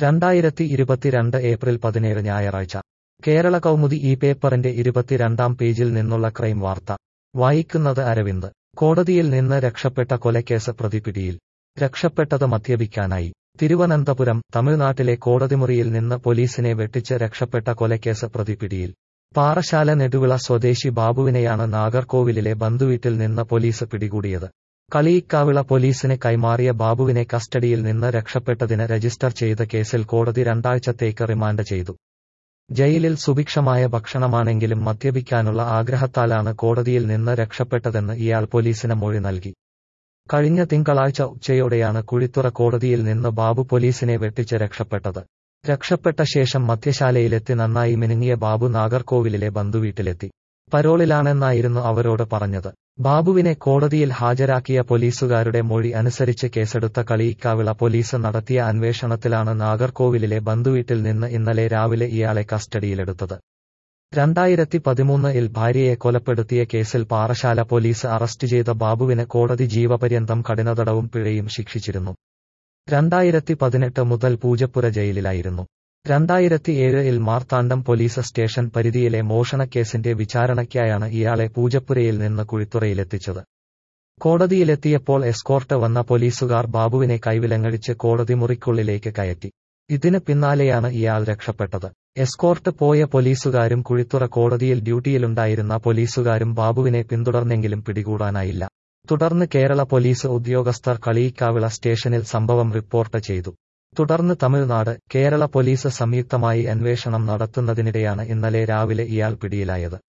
2022 April 17 ഞായറാഴ്ച കേരള കൗമുദി ഈ പേപ്പറിന്റെ 22-ാം പേജിൽ നിന്നുള്ള ക്രൈം വാർത്ത വായിക്കുന്നത് അരവിന്ദ്. കോടതിയിൽ നിന്ന് രക്ഷപ്പെട്ട കൊലക്കേസ് പ്രതി പിടിയിൽ. രക്ഷപ്പെട്ടത് മദ്യപിക്കാനായി. തിരുവനന്തപുരം. തമിഴ്നാട്ടിലെ കോടതിമുറിയിൽ നിന്ന് പോലീസിനെ വെട്ടിച്ച് രക്ഷപ്പെട്ട കൊലക്കേസ് പ്രതി പിടിയിൽ. പാറശാല നെടുവിള സ്വദേശി ബാബുവിനെയാണ് നാഗർകോവിലിലെ ബന്ധുവീട്ടിൽ നിന്ന് പോലീസ് പിടികൂടിയത്. കളിയിക്കാവിള പോലീസിന് കൈമാറിയ ബാബുവിനെ കസ്റ്റഡിയിൽ നിന്ന് രക്ഷപ്പെട്ടതിന് രജിസ്റ്റർ ചെയ്ത കേസിൽ കോടതി 2 ആഴ്ചത്തേക്ക് റിമാൻഡ് ചെയ്തു. ജയിലിൽ സുഭിക്ഷമായ ഭക്ഷണമാണെങ്കിലും മദ്യപിക്കാനുള്ള ആഗ്രഹത്താലാണ് കോടതിയിൽ നിന്ന് രക്ഷപ്പെട്ടതെന്ന് ഇയാൾ പോലീസിന് മൊഴി നൽകി. കഴിഞ്ഞ തിങ്കളാഴ്ച ഉച്ചയോടെയാണ് കുഴിത്തുറ കോടതിയിൽ നിന്ന് ബാബു പോലീസിനെ വെട്ടിച്ച് രക്ഷപ്പെട്ടത്. രക്ഷപ്പെട്ട ശേഷം മദ്യശാലയിലെത്തി നന്നായി മിനുങ്ങിയ ബാബു നാഗർകോവിലിലെ ബന്ധുവീട്ടിലെത്തി. പരോളിലാണെന്നായിരുന്നു അവരോട് പറഞ്ഞത്. ബാബുവിനെ കോടതിയിൽ ഹാജരാക്കിയ പോലീസുകാരുടെ മൊഴി അനുസരിച്ച് കേസെടുത്ത കളിയിക്കാവിള പോലീസ് നടത്തിയ അന്വേഷണത്തിലാണ് നാഗർകോവിലിലെ ബന്ധുവീട്ടിൽ നിന്ന് ഇന്നലെ രാവിലെ ഇയാളെ കസ്റ്റഡിയിലെടുത്തത്. 2013-ൽ ഭാര്യയെ കൊലപ്പെടുത്തിയ കേസിൽ പാറശാല പോലീസ് അറസ്റ്റ് ചെയ്ത ബാബുവിന് കോടതി ജീവപര്യന്തം കഠിനതടവും പിഴയും ശിക്ഷിച്ചിരുന്നു. 2018 മുതൽ പൂജപ്പുര ജയിലിലായിരുന്നു. 2007-ൽ മാർത്താണ്ഡം പോലീസ് സ്റ്റേഷൻ പരിധിയിലെ മോഷണക്കേസിന്റെ വിചാരണയ്ക്കായാണ് ഇയാളെ പൂജപ്പുരയിൽ നിന്ന് കുഴിത്തുറയിലെത്തിച്ചത്. കോടതിയിലെത്തിയപ്പോൾ എസ്കോർട്ട് വന്ന പോലീസുകാർ ബാബുവിനെ കൈവിലങ്ങടിച്ച് കോടതി മുറിക്കുള്ളിലേക്ക് കയറ്റി. ഇതിന് പിന്നാലെയാണ് ഇയാൾ രക്ഷപ്പെട്ടത്. എസ്കോർട്ട് പോയ പോലീസുകാരും കുഴിത്തുറ കോടതിയിൽ ഡ്യൂട്ടിയിലുണ്ടായിരുന്ന പോലീസുകാരും ബാബുവിനെ പിന്തുടർന്നെങ്കിലും പിടികൂടാനായില്ല. തുടർന്ന് കേരള പോലീസ് ഉദ്യോഗസ്ഥർ കളിയിക്കാവിള സ്റ്റേഷനിൽ സംഭവം റിപ്പോർട്ട് ചെയ്തു. തുടർന്ന് തമിഴ്നാട്, കേരള പോലീസ് സംയുക്തമായി അന്വേഷണം നടത്തുന്നതിനിടെയാണ് ഇന്നലെ രാവിലെ ഇയാൾ പിടിയിലായത്.